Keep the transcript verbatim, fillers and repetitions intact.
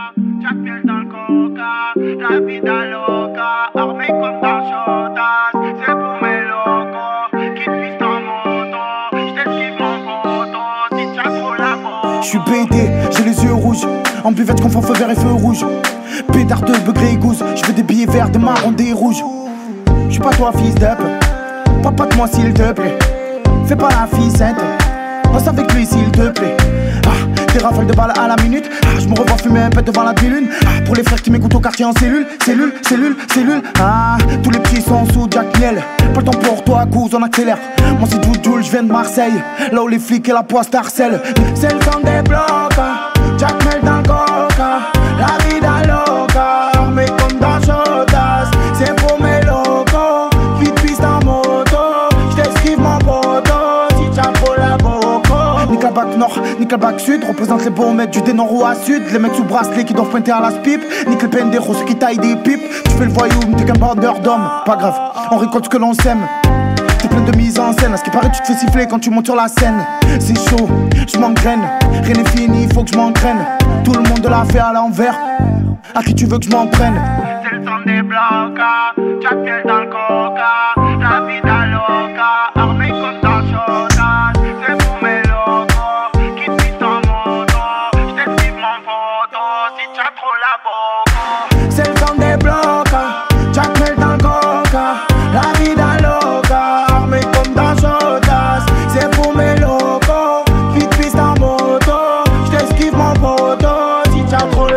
Jack miel dans le coca, la vida loca, armé comme dans Shotas, c'est pour mes locaux, qui te vise en moto, j't'esquive mon poteau, si t'as trop la peau. J'suis pété, j'ai les yeux rouges, en buvette j'confonds feu vert et feu rouge. Pétard de begré gousse, j'veux des billets verts, des marrons, des rouges. J'suis pas toi fils d'up, papa de moi s'il te plaît. Fais pas la ficette, passe avec lui s'il te plaît. Ah, des rafales de balles à la minute. Ah, j'me revois fumer un pet devant la demi-lune. Ah, pour les frères qui m'écoutent au quartier en cellule, cellule, cellule, cellule. Ah, tous les petits sont sous Jack Miel. Pas le temps pour toi, cause on accélère. Moi c'est Jules, j'viens de Marseille, là où les flics et la poisse t'harcèlent. C'est le sang des blocs, Jack Miel dans le coca, la vida loca, mais comme dans Shotas, c'est pour mes locaux, qui te piste en moto, j't'esquive mon poteau, si t'as pour la boco. Nickelback nord, Nickelback sud, représente les beaux mecs du D nord ou à sud, les mecs sous bracelet qui doivent pointer à la pipe, Nickel Pendero, ceux qui taillent des pipes, tu fais le voyou, mais t'es qu'un bandeur d'hommes, pas grave, on récolte ce que l'on sème. T'es plein de mise en scène, à ce qui paraît tu te fais siffler quand tu montes sur la scène. C'est chaud, je m'engraine, rien n'est fini, faut que je m'entraîne. Tout le monde l'a fait à l'envers, à qui tu veux que je m'en prenne? C'est le sang des blocs, Jack miel dans le coca, la vida loca, armé comme dans Shotas, c'est pour mes locaux, qui te piste en moto, j't'esquive mon poteau, si t'as trop la boco. C'est le sang des blocs, Jack miel dans le coca, la vida loca, armé comme dans Shotas, c'est pour mes locaux, vite piste en moto, j't'esquive mon poteau, si t'as trop